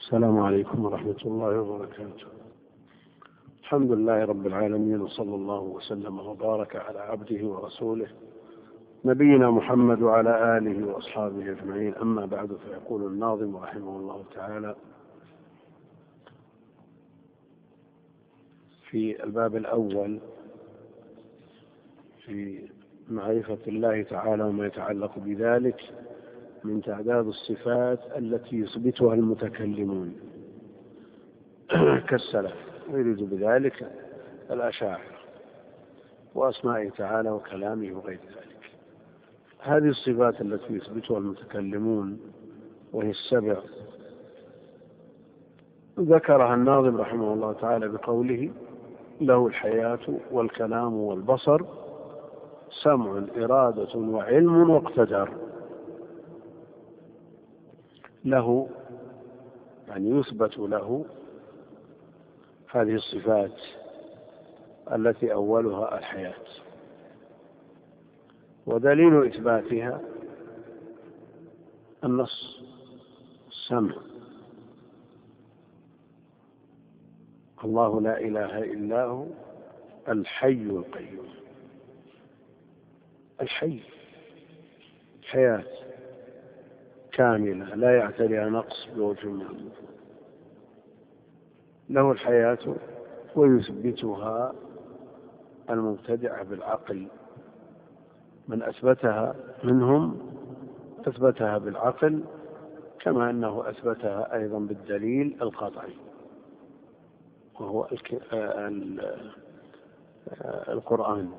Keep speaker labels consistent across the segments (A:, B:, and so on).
A: السلام عليكم ورحمة الله وبركاته. الحمد لله رب العالمين، وصلى الله وسلم وبارك على عبده ورسوله نبينا محمد وعلى آله وأصحابه أجمعين. أما بعد، فيقول الناظم رحمه الله تعالى في الباب الأول في معرفة الله تعالى وما يتعلق بذلك من تعداد الصفات التي يثبتها المتكلمون كالسلف، ويريد بذلك الأشاعرة وأسمائه تعالى وكلامه وغير ذلك. هذه الصفات التي يثبتها المتكلمون وهي السبع ذكرها الناظم رحمه الله تعالى بقوله: له الحياة والكلام والبصر، سمع إرادة وعلم واقتدر. له يعني يثبت له هذه الصفات التي أولها الحياة، ودليل إثباتها النص السمع: الله لا إله إلا هو الحي القيوم. الحي حياة كاملة لا يعتريها نقص بوجه من الوجوه. له الحياة ويثبتها المبتدعة بالعقل، من أثبتها منهم أثبتها بالعقل، كما أنه أثبتها أيضا بالدليل القطعي وهو القرآن.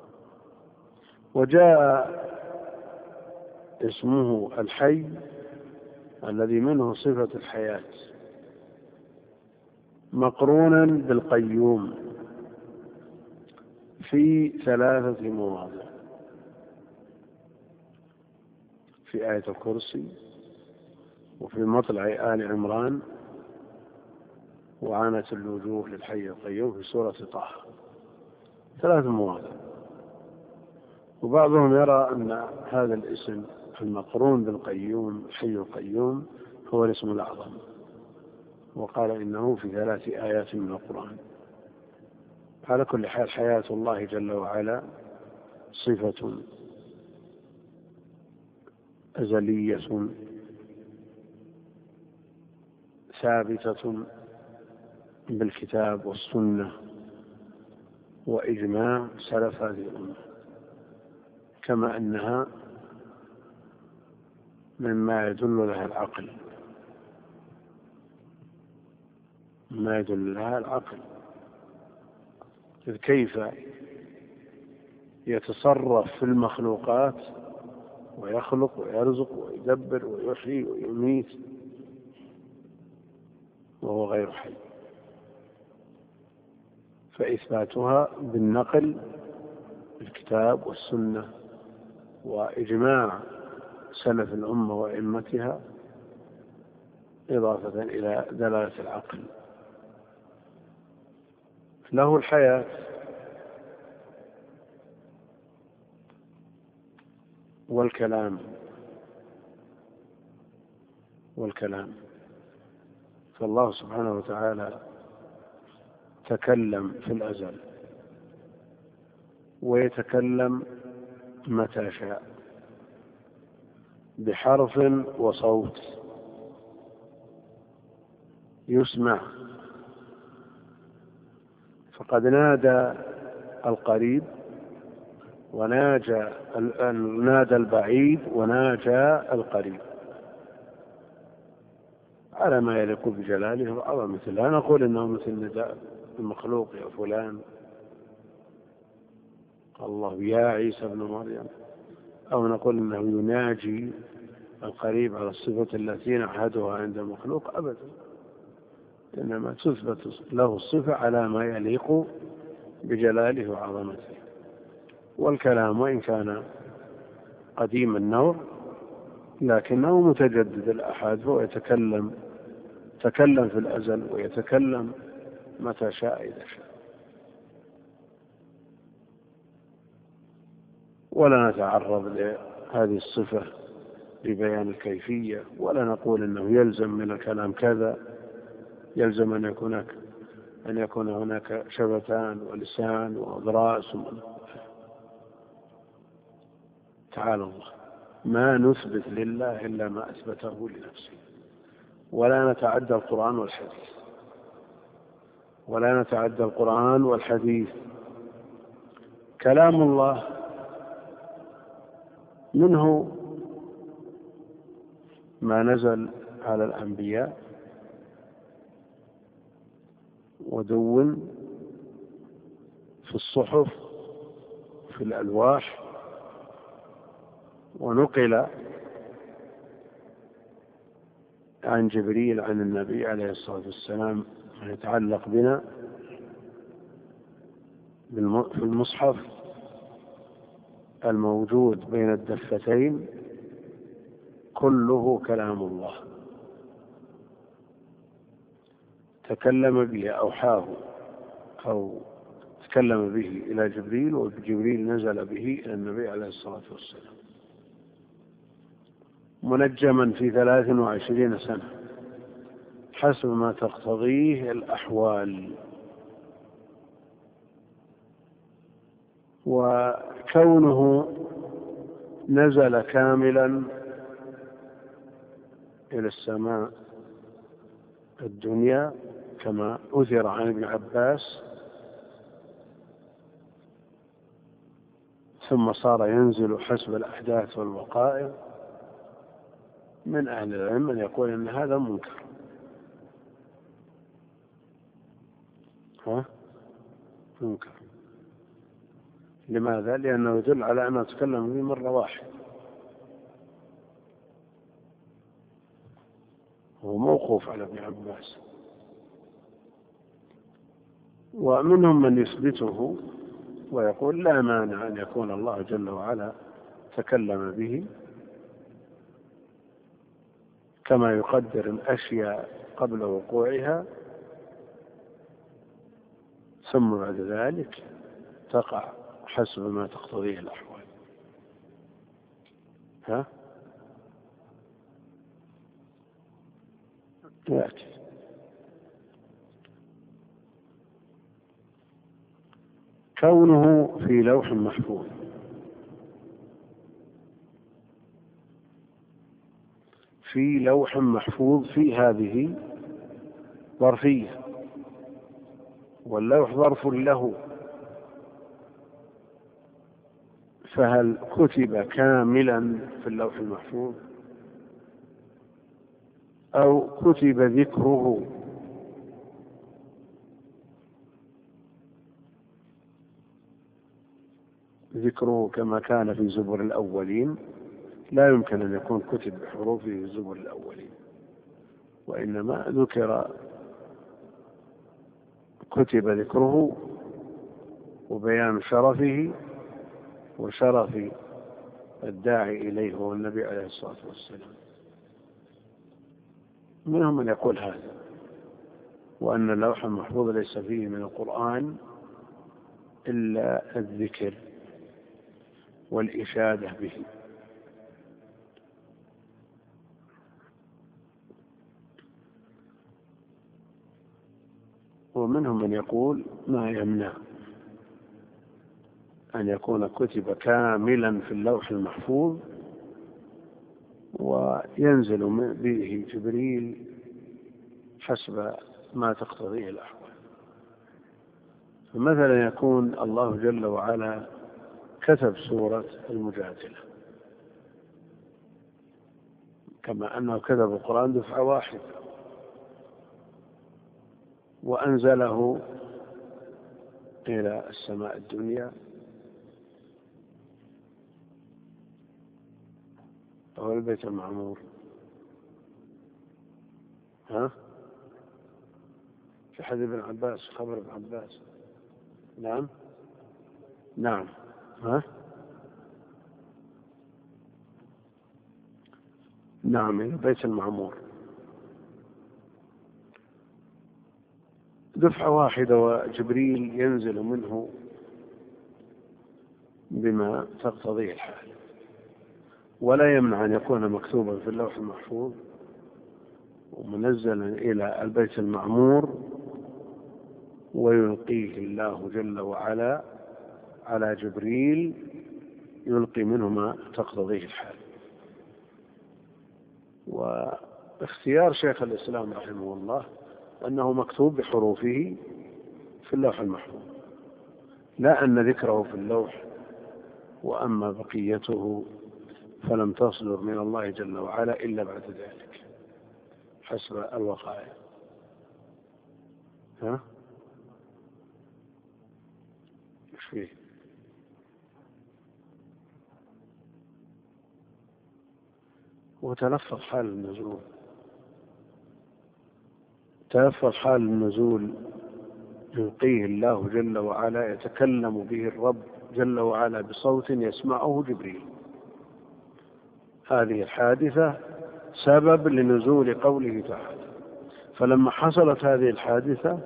A: وجاء اسمه الحي الذي منه صفة الحياة مقرونا بالقيوم في 3 مواضع: في آية الكرسي، وفي مطلع آل عمران، وعانت الوجوه للحي القيوم في سورة طه. 3 مواضع. وبعضهم يرى أن هذا الاسم المقرون بالقيوم الحي القيوم هو الاسم الأعظم، وقال إنه في 3 آيات من القرآن. على كل حال، حياة الله جل وعلا صفة أزلية ثابتة بالكتاب والسنة وإجماع سلف هذه الأمة، كما أنها مما يدل لها العقل، ما يدل لها العقل. إذ كيف يتصرف في المخلوقات ويخلق ويرزق ويدبر ويحيي ويميت وهو غير حي؟ فإثباتها بالنقل الكتاب والسنة وإجماع سلف الأمة وأئمتها، إضافة إلى دلالة العقل. له الحياة والكلام فالله سبحانه وتعالى تكلم في الأزل ويتكلم متى شاء بحرف وصوت يسمع، فقد نادى القريب نادى البعيد وناجى القريب على ما يليق بجلاله وعظمته. لا نقول إنه مثل نداء المخلوق: يا فلان، قال الله يا عيسى ابن مريم، أو نقول إنه يناجي القريب على الصفة التي نعهدها عند المخلوق. أبدا، إنما تثبت له الصفة على ما يليق بجلاله وعظمته. والكلام وإن كان قديم النوع لكنه متجدد الآحاد، فهو تكلم في الأزل ويتكلم متى شاء إذا شاء. ولا نتعرض لهذه الصفة لبيان الكيفية، ولا نقول إنه يلزم من الكلام كذا يلزم أن يكون هناك شفتان ولسان وأضراس. تعالى الله، ما نثبت لله إلا ما أثبته لنفسه، ولا نتعدى القرآن والحديث. كلام الله منه ما نزل على الأنبياء ودون في الصحف في الألواح، ونقل عن جبريل عن النبي عليه الصلاة والسلام ما يتعلق بنا في المصحف الموجود بين الدفتين، كله كلام الله تكلم به، أوحاه أو تكلم به إلى جبريل، وجبريل نزل به إلى النبي عليه الصلاة والسلام، منجما في 23 سنة حسب ما تقتضيه الأحوال. وكونه نزل كاملا إلى السماء الدنيا كما أثر عن ابن عباس، ثم صار ينزل حسب الأحداث والوقائع، من أهل العلم من يقول أن هذا منكر. منكر. لماذا؟ لأنه يدل على أنه تكلم به مرة واحدة، هو موقوف على ابن عباس. ومنهم من يثبته ويقول لا مانع أن يكون الله جل وعلا تكلم به، كما يقدر الأشياء قبل وقوعها ثم بعد ذلك تقع حسب ما تقتضيه الأحوال. يأتي كونه في لوح محفوظ. في لوح محفوظ، في هذه ظرفية، واللوح ظرف له، فهل كتب كاملا في اللوح المحفوظ أو كتب ذكره كما كان في زبر الأولين؟ لا يمكن أن يكون كتب بحروفه في زبر الأولين، وإنما كتب ذكره وبيان شرفه وشرف الداعي إليه هو النبي عليه الصلاة والسلام. منهم من يقول هذا، وأن اللوح المحفوظ ليس فيه من القرآن إلا الذكر والإشادة به. ومنهم من يقول ما يمنع أن يكون كتب كاملا في اللوح المحفوظ وينزل به جبريل حسب ما تقتضيه الأحوال. فمثلا يكون الله جل وعلا كتب سورة المجادلة كما أنه كتب القرآن دفعة واحدة وأنزله إلى السماء الدنيا أو البيت المعمور. في حديث ابن عباس، خبر ابن عباس. نعم. نعم، إلى البيت المعمور دفعة واحدة، وجبريل ينزل منه بما تقتضيه الحال، ولا يمنع أن يكون مكتوبا في اللوح المحفوظ ومنزلا إلى البيت المعمور، ويلقيه الله جل وعلا على جبريل يلقي منه ما تقتضيه الحال. واختيار شيخ الإسلام رحمه الله أنه مكتوب بحروفه في اللوح المحفوظ، لا أن ذكره في اللوح، وأما بقيته فلم تصدر من الله جل وعلا إلا بعد ذلك حسب الوقائع. ها؟ ايش فيه؟ وتلفظ حال النزول، تلفظ حال النزول يلقيه الله جل وعلا، يتكلم به الرب جل وعلا بصوت يسمعه جبريل. هذه الحادثة سبب لنزول قوله تعالى. فلما حصلت هذه الحادثة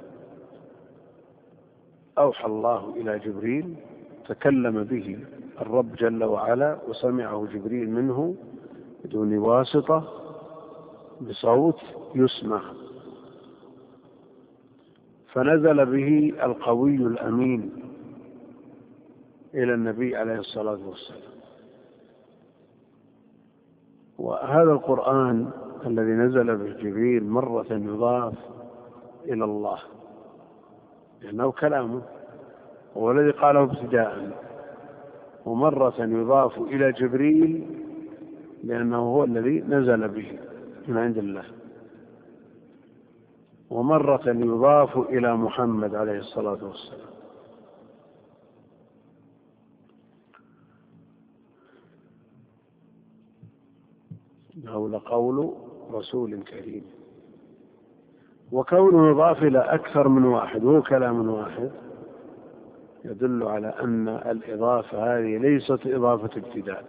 A: أوحى الله إلى جبريل، تكلم به الرب جل وعلا وسمعه جبريل منه بدون واسطة بصوت يسمع، فنزل به القوي الأمين إلى النبي عليه الصلاة والسلام. وهذا القرآن الذي نزل به جبريل مرة يضاف إلى الله لأنه كلامه هو الذي قاله ابتداء، ومرة يضاف إلى جبريل لأنه هو الذي نزل به من عند الله، ومرة يضاف إلى محمد عليه الصلاة والسلام. إنه لقول رسول كريم. وكونه يضاف إلى أكثر من واحد وهو كلام واحد يدل على أن الإضافة هذه ليست إضافة ابتداء،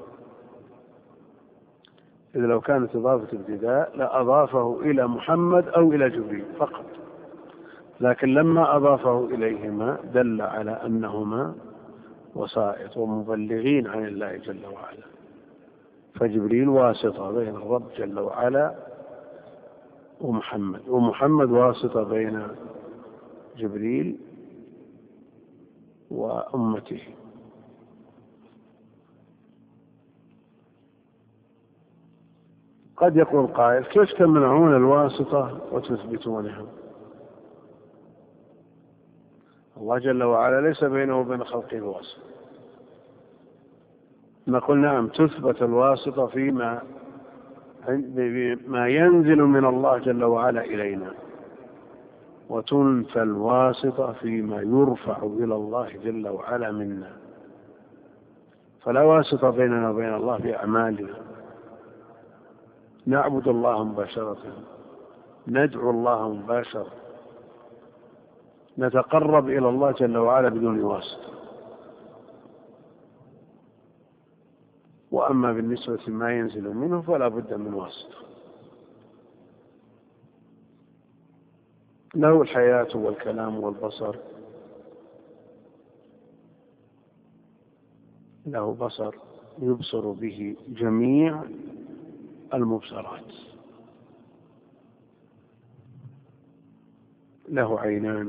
A: إذ لو كانت إضافة ابتداء لأضافه إلى محمد أو إلى جبريل فقط، لكن لما أضافه إليهما دل على أنهما وسائط ومبلغين عن الله جل وعلا. فجبريل واسطة بين الرب جل وعلا ومحمد، ومحمد واسطة بين جبريل وأمته. قد يقول قائل: كيف تمنعون الواسطة وتثبتونها؟ الله جل وعلا ليس بينه وبين خلقه واسطة. نقول: نعم، تثبت الواسطة فيما ينزل من الله جل وعلا إلينا، وتنفى الواسطة فيما يرفع إلى الله جل وعلا منا. فلا واسطة بيننا وبين الله في أعمالنا، نعبد الله مباشرة، ندعو الله مباشرة، نتقرب إلى الله جل وعلا بدون واسطة. وأما بالنسبة ما ينزل منه فلا بد من واسطة. له الحياة والكلام والبصر، له بصر يبصر به جميع المبصرات، له عينان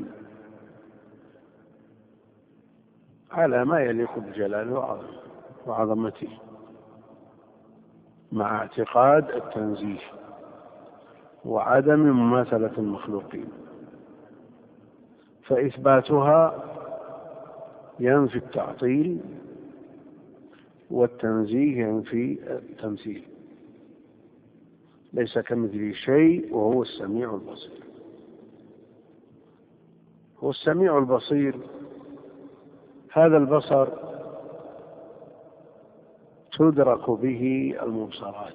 A: على ما يليق بجلاله وعظمته، مع اعتقاد التنزيه وعدم مماثلة المخلوقين. فإثباتها ينفي التعطيل، والتنزيه ينفي التمثيل. ليس كمثله شيء وهو السميع البصير. هو السميع البصير. هذا البصر تدرك به المبصرات،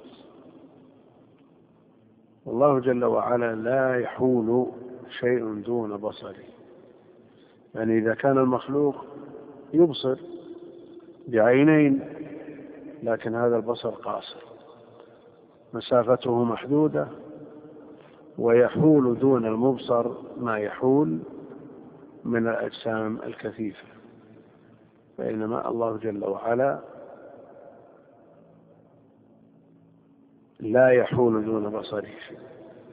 A: والله جل وعلا لا يحول شيء دون بصره. يعني إذا كان المخلوق يبصر بعينين، لكن هذا البصر قاصر، مسافته محدودة، ويحول دون المبصر ما يحول من الأجسام الكثيفة. بينما الله جل وعلا لا يحول دون بصره شيء.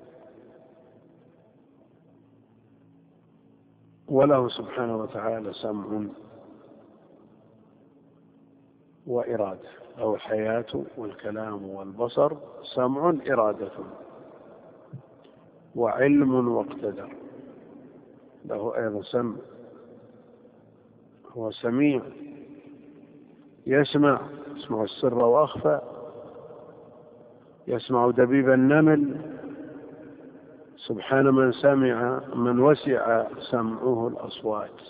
A: وله سبحانه وتعالى سمع وإرادة، أو الحياة والكلام والبصر سمع إرادة وعلم واقتدر. له أيضا سمع، هو سميع يسمع السر وأخفى، يسمع دبيب النمل. سبحان من وسع سمعه الأصوات.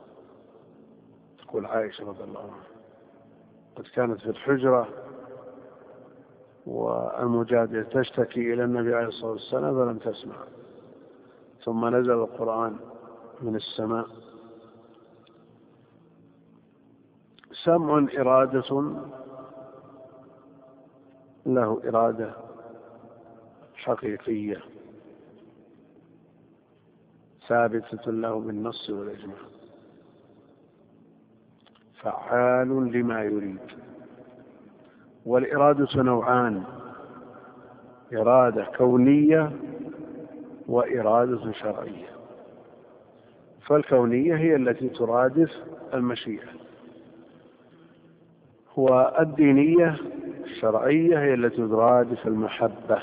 A: تقول عائشة رضي الله عنها قد كانت في الحجرة والمجادلة تشتكي إلى النبي عليه الصلاة والسلام فلم تسمع، ثم نزل القرآن من السماء. سمع إرادة، له إرادة حقيقية ثابتة له بالنص والإجماع، فعال لما يريد. والإرادة نوعان: إرادة كونية وإرادة شرعية. فالكونية هي التي ترادف المشيئة، والدينية الشرعية هي التي ترادف المحبة.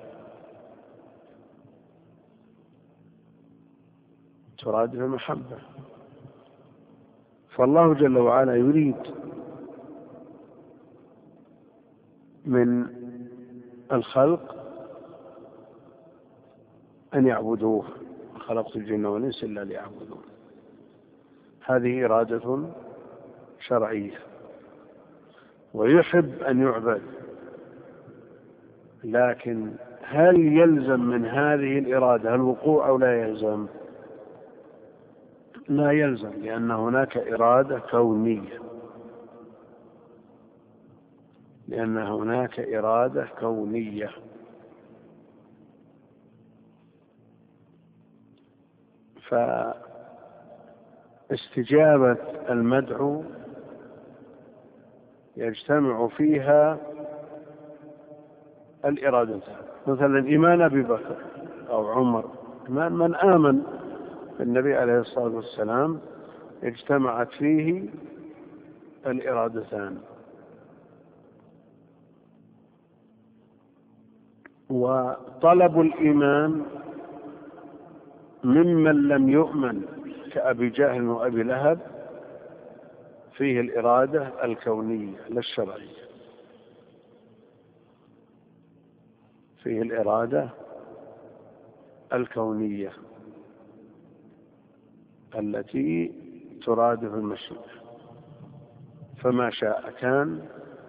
A: ترادف المحبة. فالله جل وعلا يريد من الخلق أن يعبدوه: خلقت الجن والإنس إلا ليعبدون. هذه إرادة شرعية، ويحب أن يعبد. لكن هل يلزم من هذه الإرادة الوقوع أو لا يلزم؟ لا يلزم، لأن هناك إرادة كونية. فاستجابة المدعو يجتمع فيها الإرادتان. مثلا إيمان أبي بكر أو عمر، من آمن بالنبي عليه الصلاة والسلام اجتمعت فيه الإرادتان. وطلب الإيمان ممن لم يؤمن كأبي جهل وأبي لهب فيه الإرادة الكونية لا الشرعية. فيه الإرادة الكونية التي ترادف المشيئة، فما شاء كان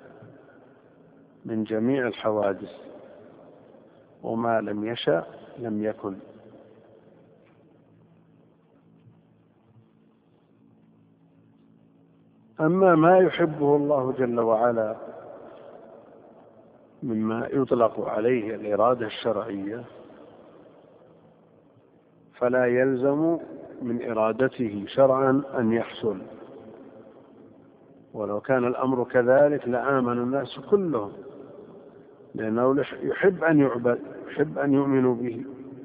A: من جميع الحوادث، وما لم يشأ لم يكن. أما ما يحبه الله جل وعلا مما يطلق عليه الإرادة الشرعية فلا يلزم من إرادته شرعا أن يحصل. ولو كان الأمر كذلك لآمن الناس كلهم، لأنه يحب أن يعبد، يحب أن يؤمنوا به.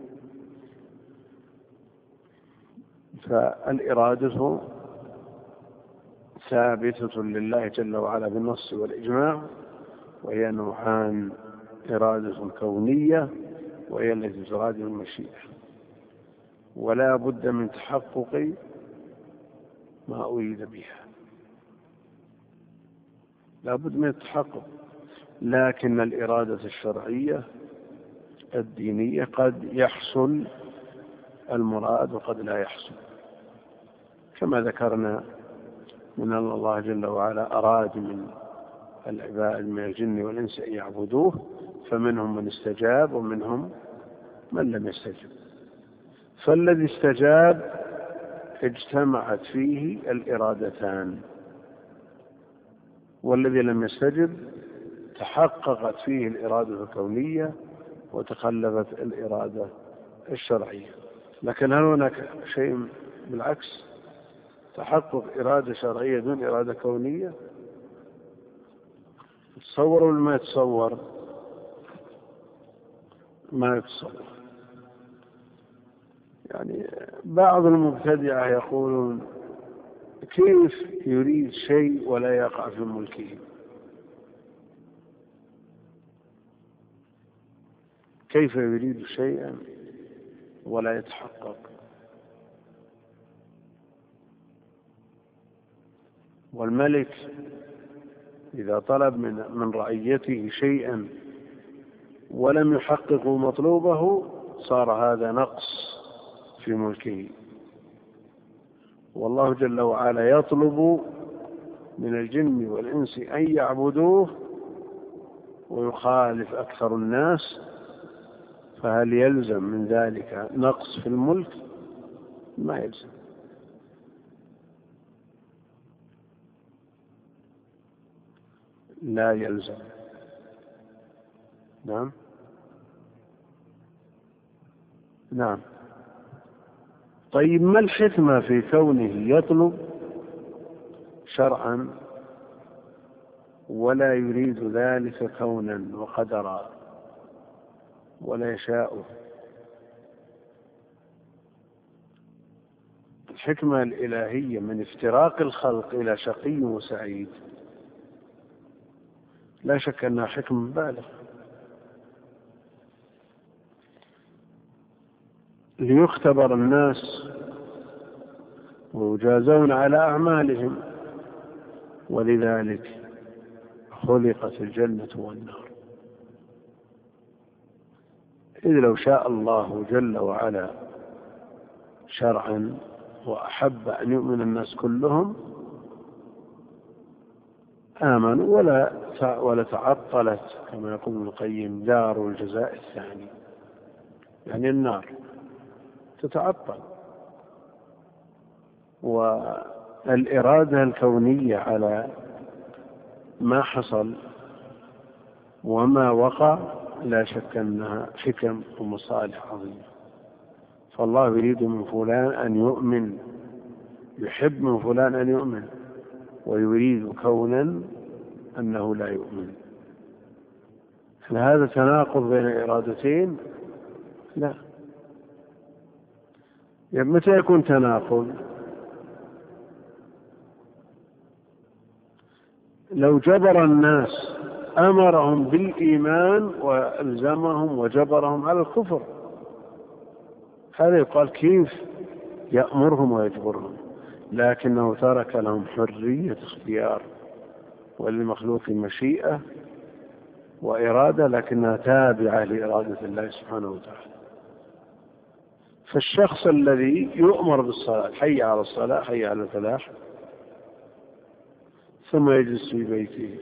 A: فالإرادة ثابتة لله جل وعلا بالنص والإجماع، وهي نوعان: إرادة كونية وهي التي ترادف المشيئة. ولا بد من تحقق ما أريد بها، لا بد من التحقق. لكن الإرادة الشرعية الدينية قد يحصل المراد وقد لا يحصل، كما ذكرنا من أن الله جل وعلا أراد من العباد من الجن والإنس أن يعبدوه، فمنهم من استجاب ومنهم من لم يستجب. فالذي استجاب اجتمعت فيه الإرادتان، والذي لم يستجب تحققت فيه الإرادة الكونية وتخلفت الإرادة الشرعية. لكن هل هناك شيء بالعكس؟ تحقق إرادة شرعية دون إرادة كونية؟ تصور ولا ما يتصور؟ ما يتصور. يعني بعض المبتدعة يقولون كيف يريد شيء ولا يقع في ملكه؟ كيف يريد شيئا ولا يتحقق؟ والملك إذا طلب من رعيته شيئا ولم يحققوا مطلوبه صار هذا نقص في ملكه. والله جل وعلا يطلب من الجن والإنس أن يعبدوه ويخالف أكثر الناس، فهل يلزم من ذلك نقص في الملك؟ ما يلزم. لا يلزم. نعم نعم. طيب ما الحكمة في كونه يطلب شرعا ولا يريد ذلك كونا وقدرا ولا يشاءه؟ الحكمة الإلهية من افتراق الخلق إلى شقي وسعيد لا شك أنها حكمة بالغة، ليختبر الناس ويجازون على أعمالهم، ولذلك خلقت الجنة والنار. إذ لو شاء الله جل وعلا شرعا وأحب أن يؤمن الناس كلهم آمنوا ولا تعطلت كما يقول ابن القيم دار الجزاء الثاني، يعني النار تتعطل. والإرادة الكونية على ما حصل وما وقع لا شك أنها حكم ومصالح عظيمة. فالله يريد من فلان أن يؤمن، يحب من فلان أن يؤمن، ويريد كونا أنه لا يؤمن. هل هذا تناقض بين إرادتين؟ لا. يعني متى يكون تناقض؟ لو جبر الناس أمرهم بالإيمان وألزمهم وجبرهم على الكفر، هذا يقال كيف يأمرهم ويجبرهم، لكنه ترك لهم حرية اختيار، وللمخلوق مشيئة وإرادة لكنها تابعة لإرادة الله سبحانه وتعالى. فالشخص الذي يؤمر بالصلاة، حي على الصلاة حي على الفلاح، ثم يجلس في بيته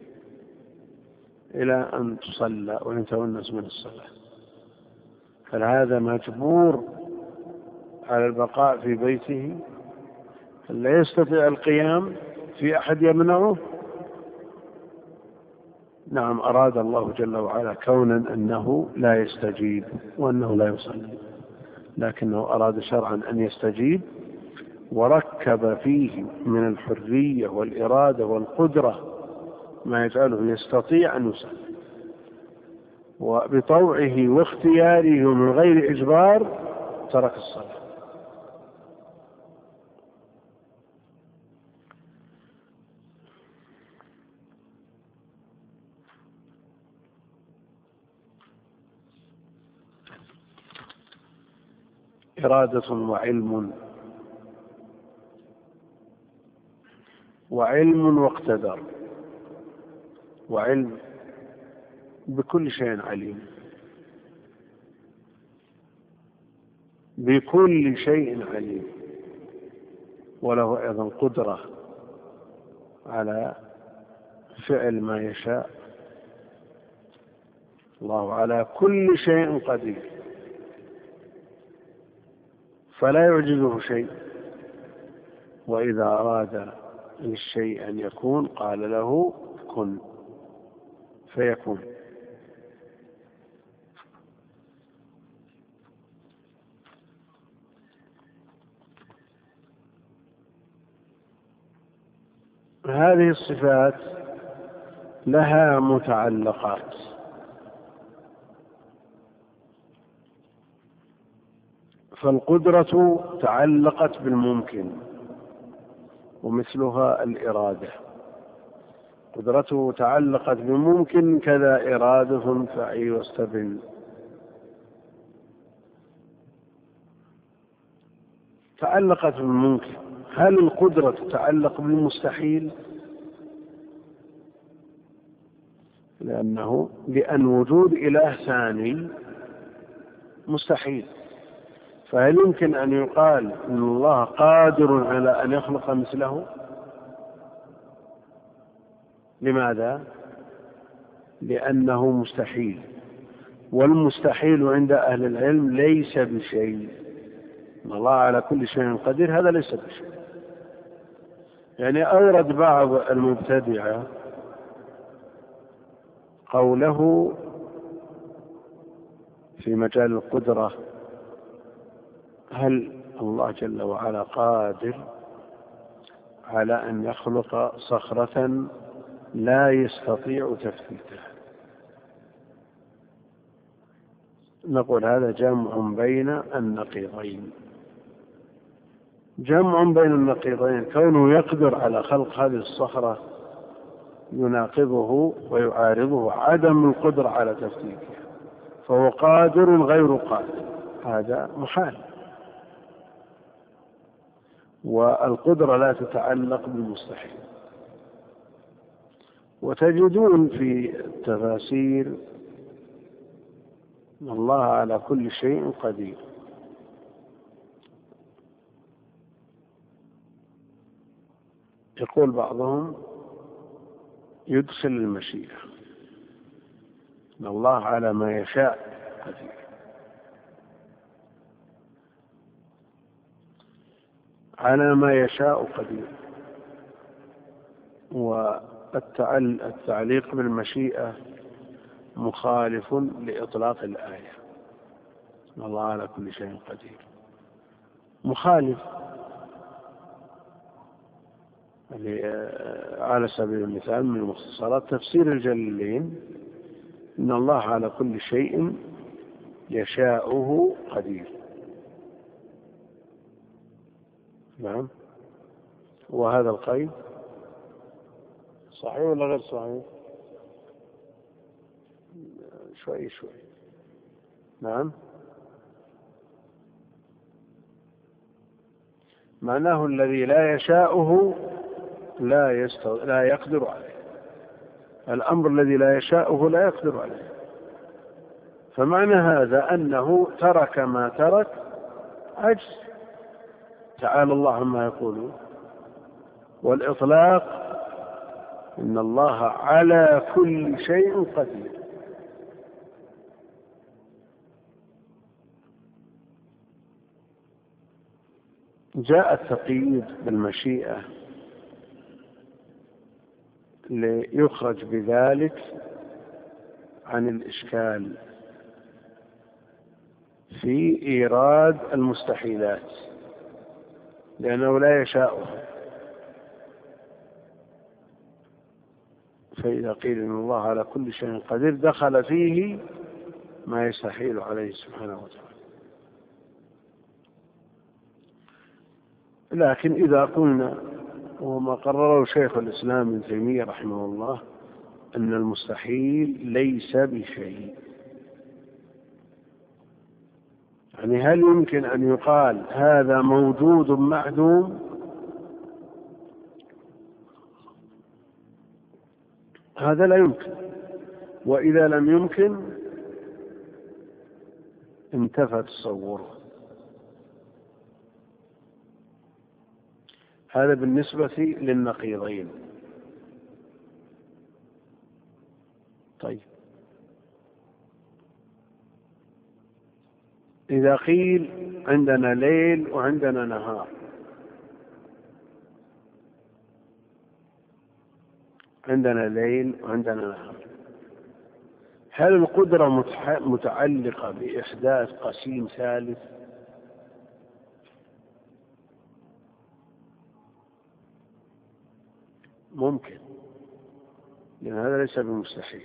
A: إلى أن تصلى وينتهي الناس من الصلاة، هل هذا مجبور على البقاء في بيته؟ هل لا يستطيع القيام؟ في أحد يمنعه؟ نعم، أراد الله جل وعلا كونا أنه لا يستجيب وأنه لا يصلي، لكنه أراد شرعا أن يستجيب، وركب فيه من الحرية والإرادة والقدرة ما يجعله يستطيع أن يصلي، وبطوعه واختياره ومن غير إجبار ترك الصلاة. إرادة وعلم واقتدر. وعلم بكل شيء عليم، بكل شيء عليم، وله أيضا قدرة على فعل ما يشاء. الله على كل شيء قدير، فلا يعجزه شيء، وإذا أراد للشيء أن يكون قال له كن فيكون. هذه الصفات لها متعلقات، فالقدرة تعلقت بالممكن ومثلها الإرادة، قدرته تعلقت بممكن كذا إرادة فعي واستبن. تعلقت بالممكن. هل القدرة تتعلق بالمستحيل؟ لأن وجود إله ثاني مستحيل، فهل يمكن أن يقال إن الله قادر على أن يخلق مثله؟ لماذا؟ لأنه مستحيل، والمستحيل عند أهل العلم ليس بشيء. الله على كل شيء قدير، هذا ليس بشيء. يعني أورد بعض المبتدعة قوله في مجال القدرة: هل الله جل وعلا قادر على أن يخلق صخرة لا يستطيع تفتيتها؟ نقول هذا جمع بين النقيضين. جمع بين النقيضين، كونه يقدر على خلق هذه الصخرة يناقضه ويعارضه عدم القدرة على تفتيتها، فهو قادر غير قادر، هذا محال. والقدرة لا تتعلق بالمستحيل. وتجدون في التفاسير أن الله على كل شيء قدير. يقول بعضهم يدخل المشيئة، أن الله على ما يشاء قدير. على ما يشاء قدير. والتعليق بالمشيئة مخالف لإطلاق الآية، الله على كل شيء قدير، مخالف. على سبيل المثال من المختصرات تفسير الجليلين: إن الله على كل شيء يشاؤه قدير. نعم. وهذا القيد صحيح ولا غير صحيح؟ شوي شوي. نعم. معناه الذي لا يشاؤه لا يقدر عليه. الأمر الذي لا يشاؤه لا يقدر عليه. فمعنى هذا أنه ترك ما ترك عجز، تعالى الله عما يقولون. والإطلاق إن الله على كل شيء قدير. جاء التقييد بالمشيئة ليخرج بذلك عن الإشكال في إيراد المستحيلات، لأنه لا يشاؤها. فإذا قيل إن الله على كل شيء قدير دخل فيه ما يستحيل عليه سبحانه وتعالى. لكن إذا قلنا، وما قرره شيخ الإسلام ابن تيمية رحمه الله، أن المستحيل ليس بشيء، يعني هل يمكن أن يقال هذا موجود معدوم؟ هذا لا يمكن. وإذا لم يمكن انتفى تصوره. هذا بالنسبة للنقيضين. طيب، إذا قيل عندنا ليل وعندنا نهار، عندنا ليل وعندنا نهار، هل القدرة متعلقة بإحداث قسيم ثالث؟ ممكن، لأن هذا ليس بمستحيل.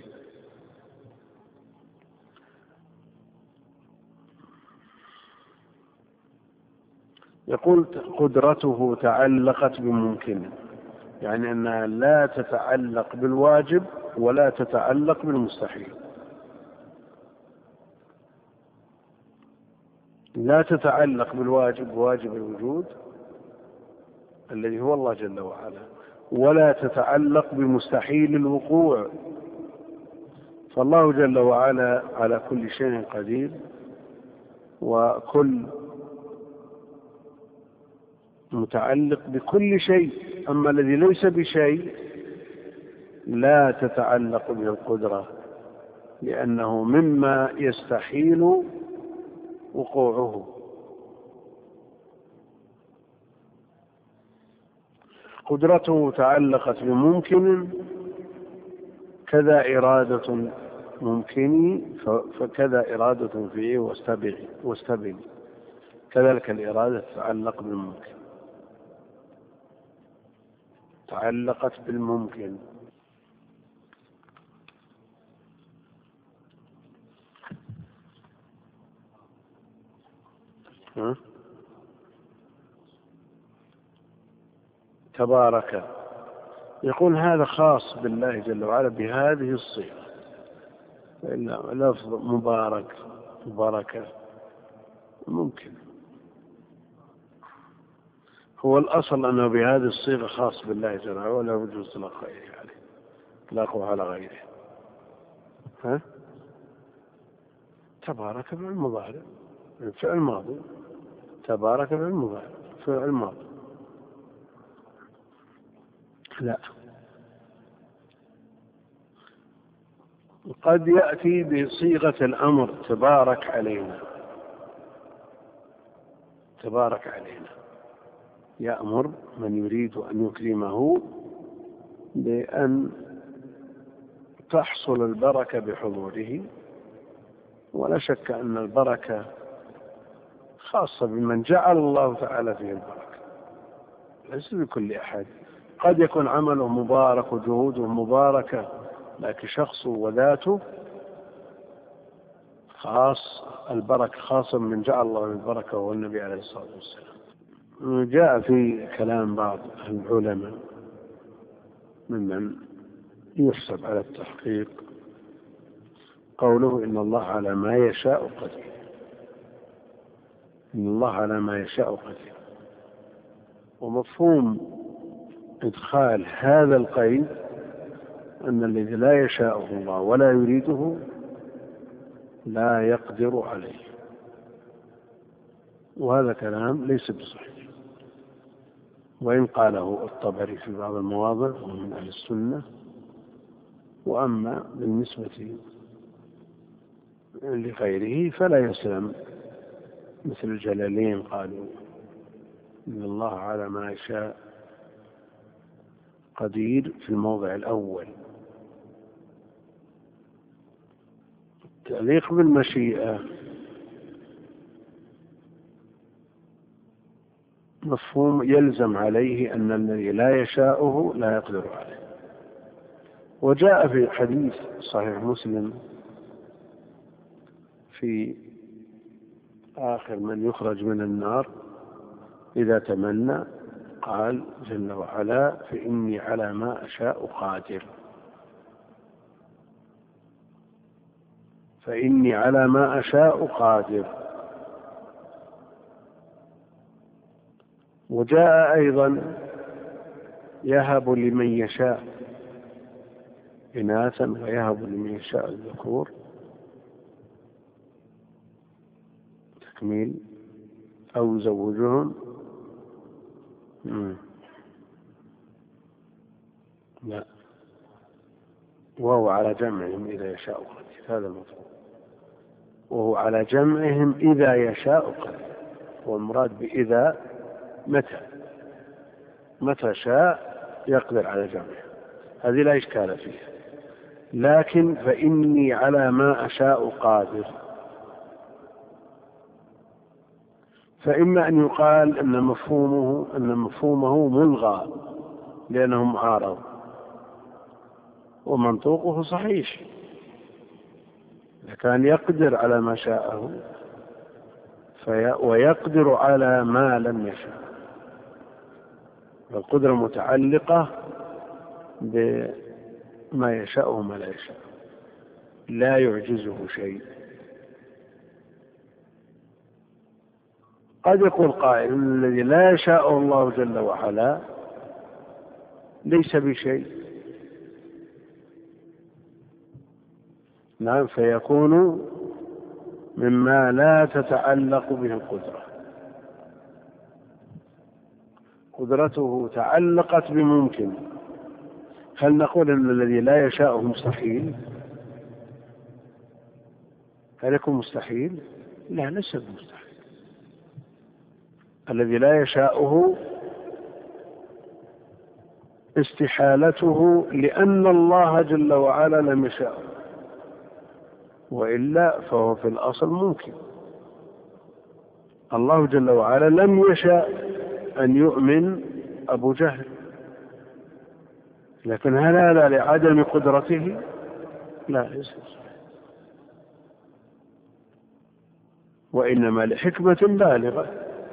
A: يقول قدرته تعلقت بممكن، يعني أنها لا تتعلق بالواجب ولا تتعلق بالمستحيل. لا تتعلق بالواجب، بواجب الوجود الذي هو الله جل وعلا، ولا تتعلق بمستحيل الوقوع، فالله جل وعلا على كل شيء قدير، وكل متعلق بكل شيء. أما الذي ليس بشيء لا تتعلق به القدرة، لأنه مما يستحيل وقوعه. قدرته تعلقت بممكن، كذا إرادة ممكن فكذا إرادة فيه واستبعد، كذلك الإرادة تتعلق بالممكن، تعلقت بالممكن. تبارك، يقول هذا خاص بالله جل وعلا بهذه الصيغة، إلا لفظ مبارك مباركة ممكن، هو الأصل أنه بهذه الصيغة خاص بالله جل وعلا ولا يجوز إطلاق غيره عليه، إطلاقه على غيره. تبارك بالمضارع فعل ماضي، تبارك بالمضارع فعل ماضي. لا، قد يأتي بصيغة الأمر تبارك علينا، تبارك علينا، يأمر من يريد أن يكرمه بأن تحصل البركة بحضوره، ولا شك أن البركة خاصة بمن جعل الله تعالى فيه البركة، ليس بكل أحد. قد يكون عمله مبارك وجهوده مباركة، لكن شخصه وذاته خاص، البركة خاصة من جعل الله البركة وهو النبي عليه الصلاة والسلام. جاء في كلام بعض العلماء ممن يحسب على التحقيق قوله إن الله على ما يشاء قدير، إن الله على ما يشاء قدير، ومفهوم إدخال هذا القيد أن الذي لا يشاءه الله ولا يريده لا يقدر عليه، وهذا كلام ليس بصحيح، وإن قاله الطبري في بعض المواضع ومن أهل السنة. وأما بالنسبة لغيره فلا يسلم، مثل الجلالين قالوا إن الله على ما يشاء قدير في الموضع الأول. التعليق بالمشيئة مفهوم يلزم عليه أن الذي لا يشاءه لا يقدر عليه. وجاء في حديث صحيح مسلم في آخر من يخرج من النار إذا تمنى قال جل وعلا فإني على ما أشاء قادر، فإني على ما أشاء قادر. وجاء أيضا يهب لمن يشاء إناثا ويهب لمن يشاء الذكور، تكميل أو يزوجهم. لا، وهو على جمعهم إذا يشاء قدير، هذا المطلوب، وهو على جمعهم إذا يشاء قدير، والمراد بإذا متى شاء يقدر على جمعه، هذه لا إشكال فيها. لكن فإني على ما أشاء قادر، فإما أن يقال أن مفهومه ملغى لأنه معارض، ومنطوقه صحيح، إذا كان يقدر على ما شاءه ويقدر على ما لم يشاء. القدرة متعلقة بما يشاء وما لا يشاء، لا يعجزه شيء. قد يقول قائل الذي لا يشاء الله جل وعلا ليس بشيء. نعم، فيكون مما لا تتعلق به القدرة. قدرته تعلقت بممكن، هل نقول أن الذي لا يشاءه مستحيل؟ هل يكون مستحيل؟ لا، ليس مستحيل. الذي لا يشاءه استحالته لأن الله جل وعلا لم يشاءه، وإلا فهو في الأصل ممكن. الله جل وعلا لم يشاء أن يؤمن أبو جهل، لكن هل هذا لعدم قدرته؟ لا، ليس، وإنما لحكمة بالغة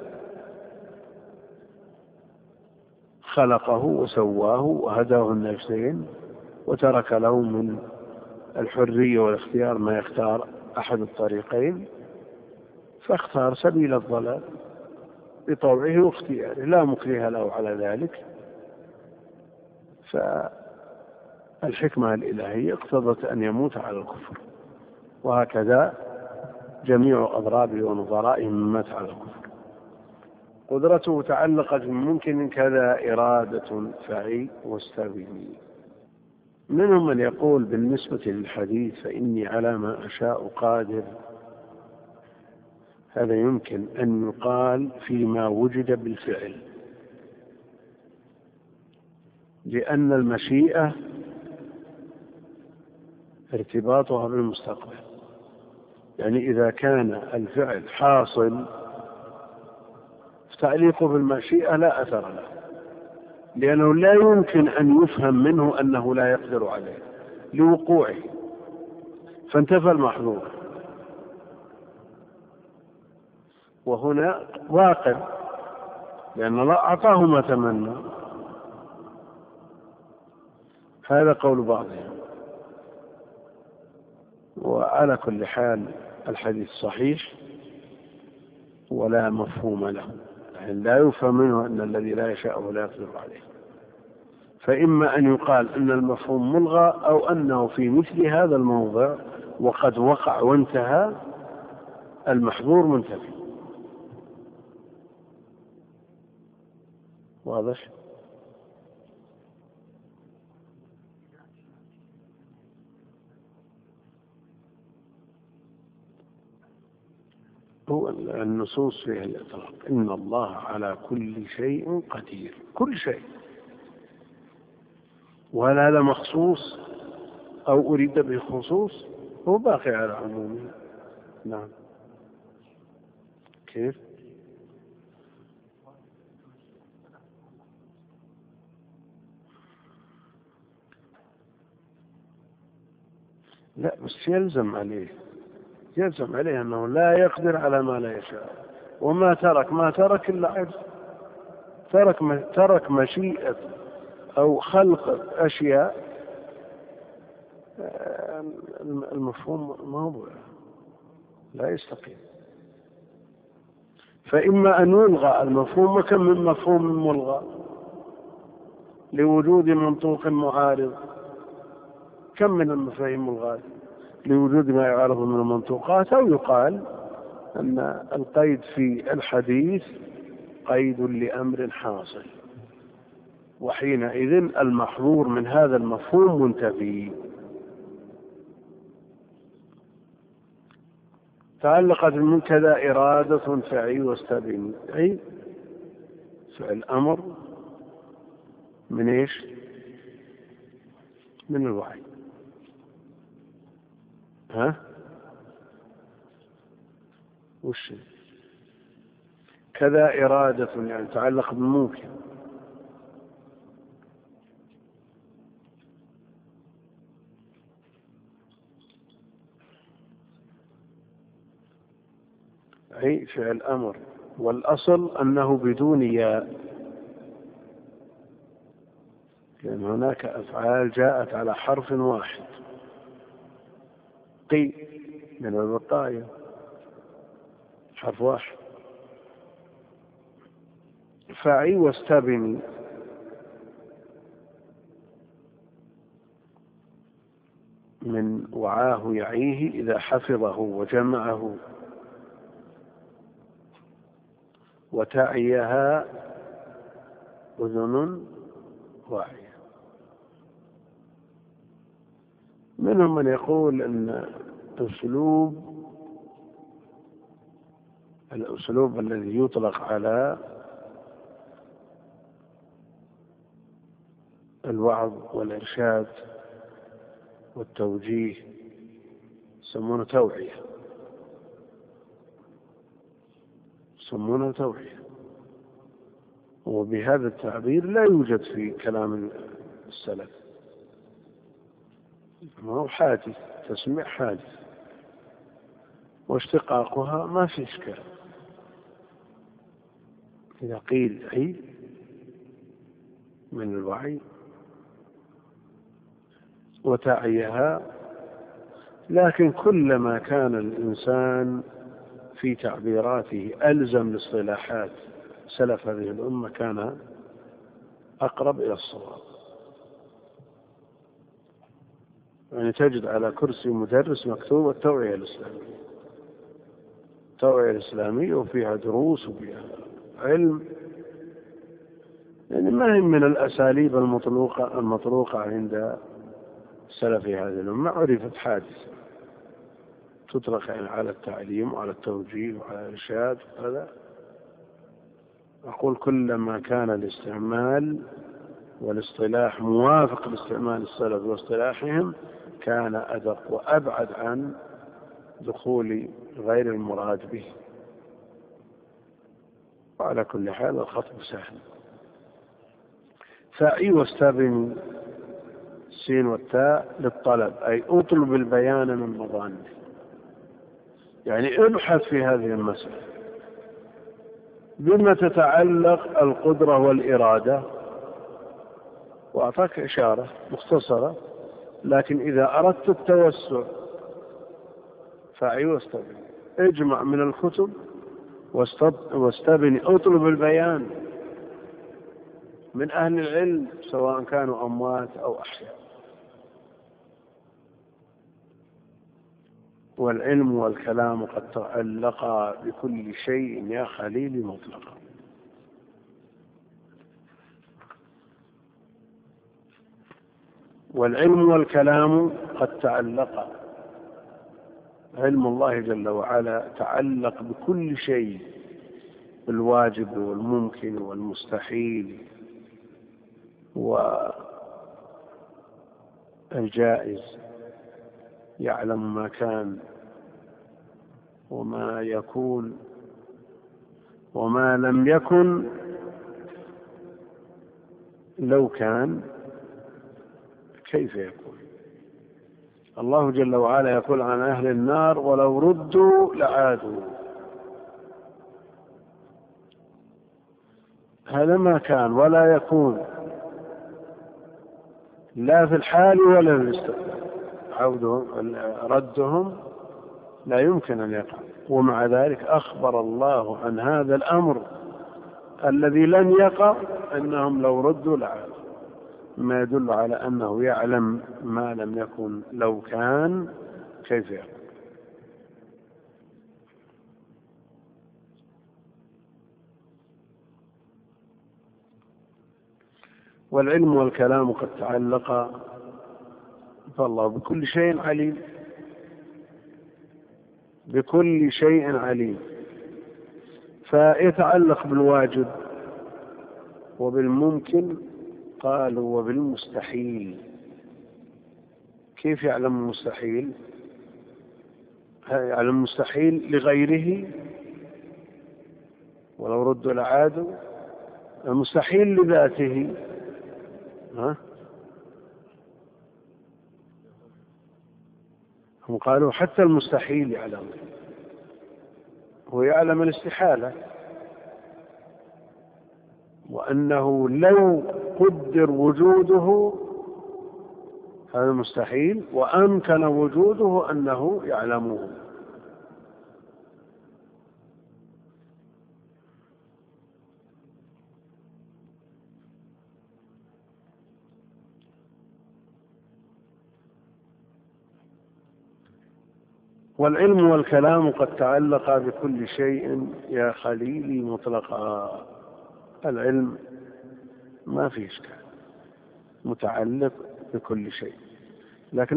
A: خلقه وسواه وهداه النفسين وترك له من الحرية والاختيار ما يختار أحد الطريقين، فاختار سبيل الضلال بطوعه واختياره، لا مكره له على ذلك. فالحكمة الإلهية اقتضت أن يموت على الكفر، وهكذا جميع أضرابه ونظرائه من مات على الكفر. قدرته تعلقت بممكن كذا إرادة فعي واستبني. منهم من يقول بالنسبة للحديث فإني على ما أشاء قادر، هذا يمكن أن يقال فيما وجد بالفعل، لأن المشيئة ارتباطها بالمستقبل. يعني إذا كان الفعل حاصل تعليقه بالمشيئة لا أثر له، لأنه لا يمكن أن يفهم منه أنه لا يقدر عليه لوقوعه، فانتفى المحظور. وهنا واقع، لأن الله أعطاه ما تمنى. هذا قول بعضهم. وعلى كل حال الحديث صحيح ولا مفهوم له، يعني لا يفهم منه أن الذي لا يشاء لا يقدر عليه. فإما أن يقال أن المفهوم ملغى، أو أنه في مثل هذا الموضع وقد وقع وانتهى المحظور منتفي. واضح؟ هو النصوص فيها الإطلاق، إن الله على كل شيء قدير، كل شيء. وهل هذا مخصوص أو أريد به خصوص؟ هو باقي على عمومه. نعم. كيف؟ لا، بس يلزم عليه أنه لا يقدر على ما لا يشاء. وما ترك إلا عجز. ترك مشيئة أو خلق أشياء، المفهوم موضوع لا يستقيم. فإما أن يلغى المفهوم، وكم من مفهوم ملغى لوجود منطوق معارض. كم من المفاهيم ملغاة لوجود ما يعارض من المنطوقات. أو يقال أن القيد في الحديث قيد لأمر حاصل، وحينئذ المحظور من هذا المفهوم منتفي. تعلقت من كذا إرادة فعي واستبني، أي فعل أمر من إيش؟ من الوحي. وش كذا إرادة؟ يعني تعلق بالممكن. أي فعل أمر، والأصل أنه بدون ياء، لأن هناك أفعال جاءت على حرف واحد. قي من الوقاية حرف واحد. فعي واستبني من وعاه يعيه إذا حفظه وجمعه. وتعيها أذن واعية. منهم من يقول أن الأسلوب الذي يطلق على الوعظ والإرشاد والتوجيه يسمونه توعية، وبهذا التعبير لا يوجد في كلام السلف، هو حادث، تسميع حادث، واشتقاقها ما في إشكال. إذا قيل عي من الوعي وتعيها، لكن كلما كان الإنسان في تعبيراته ألزم لاصطلاحات سلف هذه الأمة كان أقرب إلى الصواب. يعني تجد على كرسي مدرس مكتوب التوعية الإسلامية، وفيها دروس وفيها علم، يعني ما هي من الأساليب المطروقة عند سلف هذه الأمة، عرفت حادثة تطلق يعني على التعليم وعلى التوجيه وعلى الإرشاد. هذا أقول كلما كان الاستعمال والاصطلاح موافق لاستعمال السلف واصطلاحهم كان أدق وأبعد عن دخول غير المراد به. وعلى كل حال الخطب سهل. فعي واستبن السين والتاء للطلب، أي اطلب البيان من مظانه، يعني ابحث في هذه المسألة بما تتعلق القدرة والإرادة، وأعطاك إشارة مختصرة، لكن إذا أردت التوسع فعي واستبن، اجمع من الكتب واستبن، اطلب البيان من أهل العلم سواء كانوا أموات أو أحياء. والعلم والكلام قد تعلقا بكل شيء يا خليلي مطلقا. والعلم والكلام قد تعلقا، علم الله جل وعلا تعلق بكل شيء، بالواجب والممكن والمستحيل والجائز، يعلم ما كان وما يكون وما لم يكن لو كان كيف يكون. الله جل وعلا يقول عن أهل النار ولو ردوا لعادوا. هذا ما كان ولا يكون، لا في الحال ولا في الاستقبال، ردهم لا يمكن أن يقع. ومع ذلك أخبر الله عن هذا الأمر الذي لن يقع أنهم لو ردوا لعادوا، ما يدل على أنه يعلم ما لم يكن لو كان كيف يكون. والعلم والكلام قد تعلقا، فالله بكل شيء عليم، بكل شيء عليم، فيتعلق بالواجب وبالممكن، قالوا وبالمستحيل. كيف يعلم المستحيل؟ يعلم المستحيل لغيره ولو ردوا لعادوا، المستحيل لذاته هم قالوا حتى المستحيل يعلم. هو يعلم الاستحالة، وأنه لو قدر وجوده هذا مستحيل، وأمكن وجوده أنه يعلمه. والعلم والكلام قد تعلقا بكل شيء يا خليلي مطلقا. العلم ما في إشكال، متعلق بكل شيء، لكن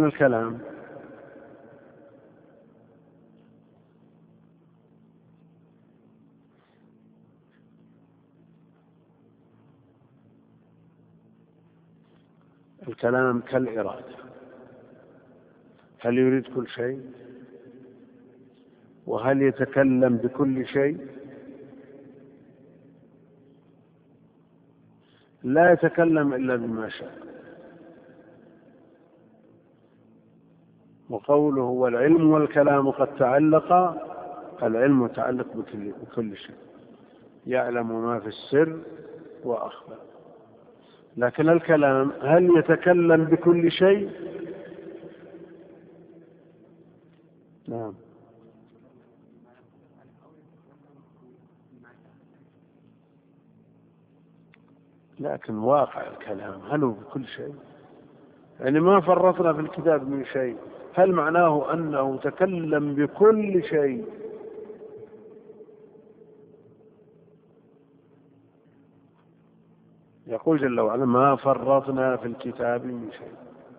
A: الكلام كالإرادة، هل يريد كل شيء؟ وهل يتكلم بكل شيء؟ لا يتكلم إلا بما شاء. وقوله والعلم والكلام قد تعلقا، العلم متعلق بكل شيء، يعلم ما في السر وأخفى. لكن الكلام هل يتكلم بكل شيء؟ نعم. لكن واقع الكلام هل هو بكل شيء؟ يعني ما فرطنا في الكتاب من شيء، هل معناه أنه تكلم بكل شيء؟ يقول جل وعلا ما فرطنا في الكتاب من شيء.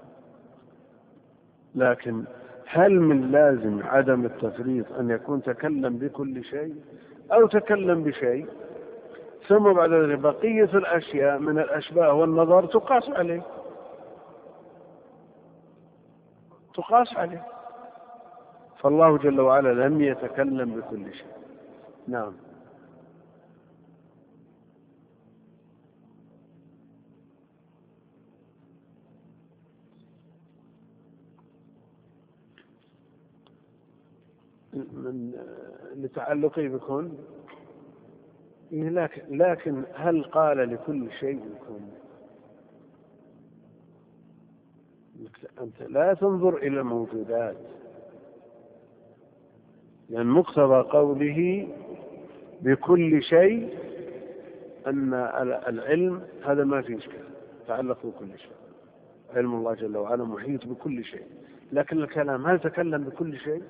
A: لكن هل من لازم عدم التفريط أن يكون تكلم بكل شيء أو تكلم بشيء ثم بعد ذلك بقية الأشياء من الأشباه والنظر تقاس عليه. فالله جل وعلا لم يتكلم بكل شيء. نعم. من لتعلقه بكل، لكن هل قال لكل شيء كن؟ أنت لا تنظر إلى الموجودات، لأن مقتضى قوله بكل شيء أن العلم هذا ما فيه إشكال، تعلق بكل شيء. علم الله جل وعلا محيط بكل شيء، لكن الكلام هل تكلم بكل شيء؟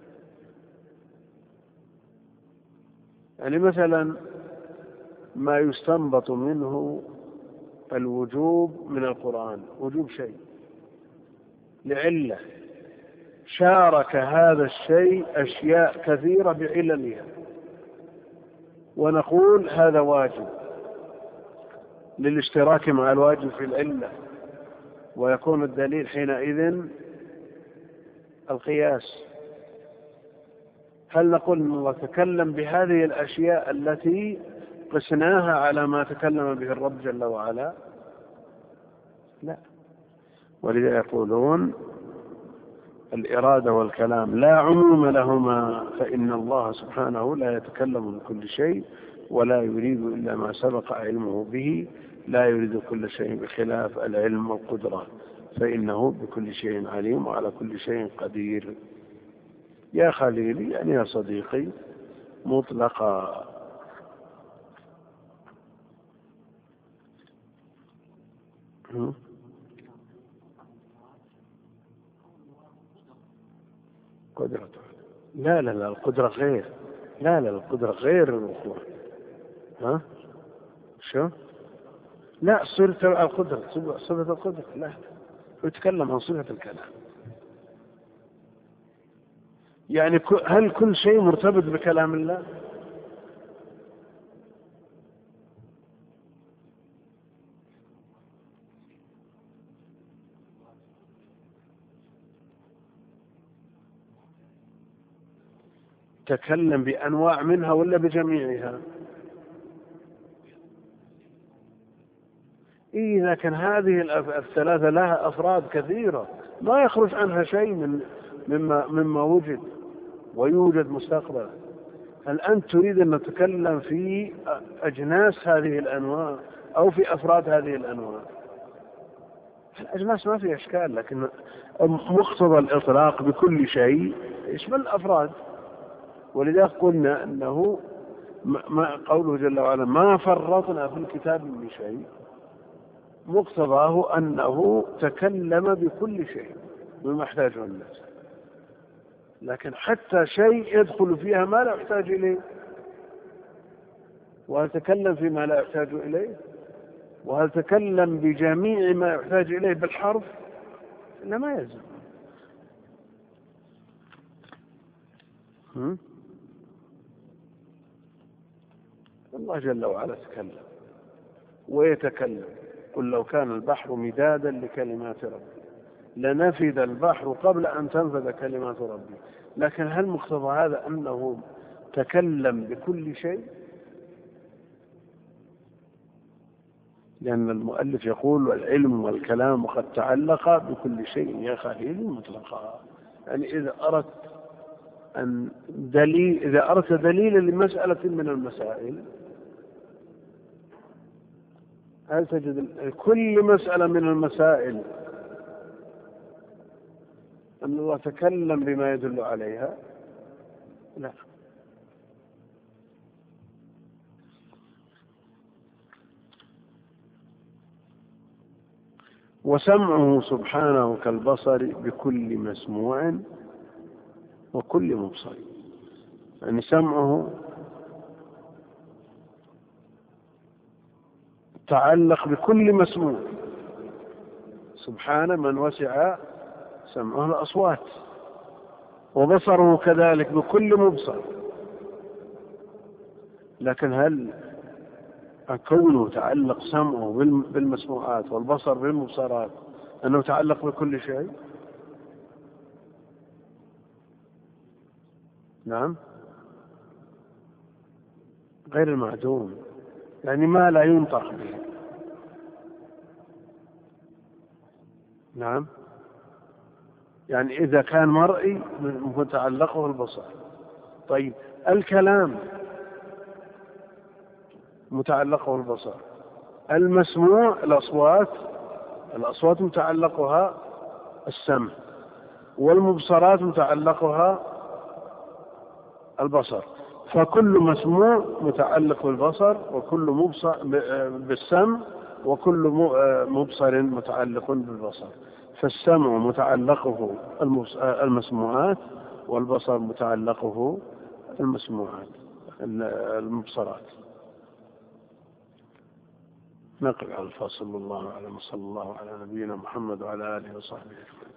A: يعني مثلا ما يستنبط منه الوجوب من القرآن وجوب شيء لعلة، شارك هذا الشيء أشياء كثيرة بعللها، ونقول هذا واجب للاشتراك مع الواجب في العلة، ويكون الدليل حينئذ القياس. هل نقول أن الله تكلم بهذه الأشياء التي قسناها على ما تكلم به الرب جل وعلا؟ لا. ولذا يقولون الإرادة والكلام لا عموم لهما، فإن الله سبحانه لا يتكلم بكل شيء ولا يريد إلا ما سبق علمه به، لا يريد كل شيء بخلاف العلم والقدرة، فإنه بكل شيء عليم وعلى كل شيء قدير. يا خليلي يعني يا صديقي مطلقا. قدرته لا القدرة غير، لا القدرة غير الوقوع. شو؟ لا صفة القدرة، صفة القدرة لا، يتكلم عن صفة الكلام. يعني هل كل شيء مرتبط بكلام الله؟ تكلم بأنواع منها ولا بجميعها؟ لكن هذه الثلاثة لها أفراد كثيرة ما يخرج عنها شيء مما وجد ويوجد مستقبلا، هل أنت تريد أن نتكلم في أجناس هذه الأنواع أو في أفراد هذه الأنواع؟ الأجناس ما في إشكال، لكن مقتضى الإطلاق بكل شيء يشمل الأفراد. ولذلك قلنا أنه ما قوله جل وعلا ما فرطنا في الكتاب من شيء، مقتضاه أنه تكلم بكل شيء بما يحتاجه الناس، لكن حتى شيء يدخل فيها ما لا يحتاج إليه وهل تكلم فيما لا يحتاج إليه؟ وهل تكلم بجميع ما يحتاج إليه بالحرف؟ لا، ما يلزم. الله جل وعلا تكلم ويتكلم. قل لو كان البحر مدادا لكلمات ربي لنفد البحر قبل أن تنفذ كلمات ربي. لكن هل مقتضى هذا أنه تكلم بكل شيء؟ لأن المؤلف يقول والعلم والكلام قد تعلق بكل شيء يا خليل مطلقا. يعني إذا أردت دليلا لمسألة من المسائل، هل تجد كل مسألة من المسائل أن الله تكلم بما يدل عليها؟ لا. وسمعه سبحانه كالبصر بكل مسموع وكل مبصر. يعني سمعه تعلق بكل مسموع، سبحان من وسع سمعه الأصوات، وبصره كذلك بكل مبصر. لكن هل كونه تعلق سمعه بالمسموعات والبصر بالمبصرات أنه تعلق بكل شيء؟ نعم، غير المعدوم، يعني ما لا ينطق به. نعم، يعني إذا كان مرئي متعلقه البصر. طيب الكلام متعلقه البصر، المسموع الأصوات متعلقها السمع، والمبصرات متعلقها البصر. فكل مسموع متعلق بالبصر، وكل مبصر بالسمع، وكل مبصر متعلق بالبصر. فالسمع متعلقه المسموعات، والبصر متعلقه المبصرات. نقل على الفاصل. الله أعلم، صلى الله على نبينا محمد وعلى آله وصحبه أجمعين.